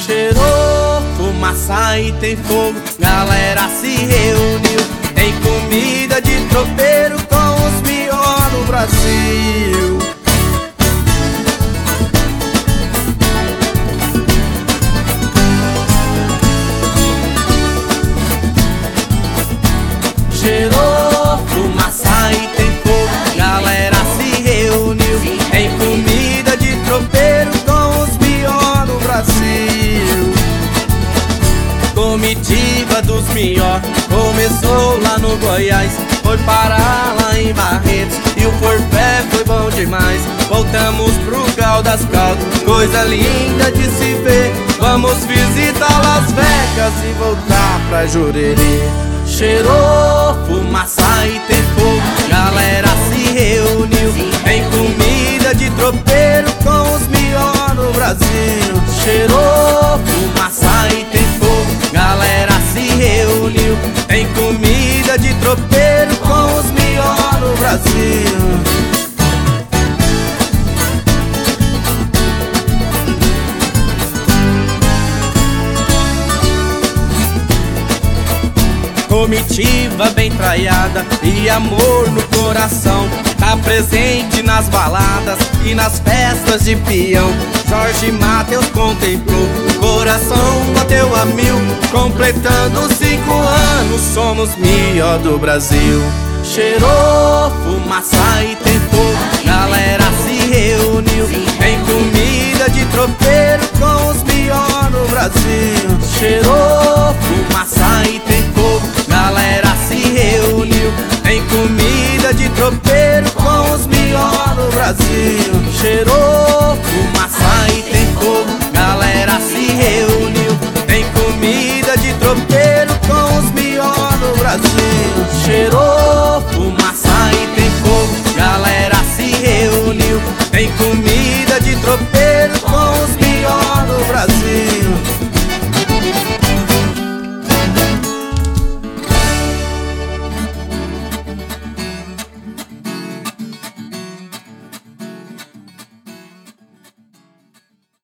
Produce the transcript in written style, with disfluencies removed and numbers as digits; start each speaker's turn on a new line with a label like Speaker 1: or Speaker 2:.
Speaker 1: Cheirou fumaça e tem fogo, galera se reuniu. Tem comida de tropeiro com os melhores do Brasil. Cheirou fumaça e tem fogo, galera se reuniu. Tem comida de tropeiro com os melhores do Brasil. Comitiva dos melhor começou lá no Goiás, foi parar lá em Barretos e o forfé foi bom demais. Voltamos pro Caldas Caldas, coisa linda de se ver. Vamos visitar Las Vegas e voltar pra Jurerê. Cheirou fumaça e tem fogo, galera se reuniu. Tem comida de tropeiro com os melhores do Brasil. Cheirou fumaça e tem fogo, galera se reuniu. Tem comida de tropeiro com os melhores do Brasil. Comitiva bem traiada e amor no coração, tá presente nas baladas e nas festas de peão. Jorge Mateus contemplou, o coração bateu a mil. Completando 5 anos, somos melhor do Brasil. Cheirou fumaça e tem fogo, galera se reuniu. Tem comida de tropeiro com os melhores do Brasil. Cheirou fumaça e tem fogo, galera se reuniu. Tem comida de tropeiro com os melhores do Brasil. Cheirou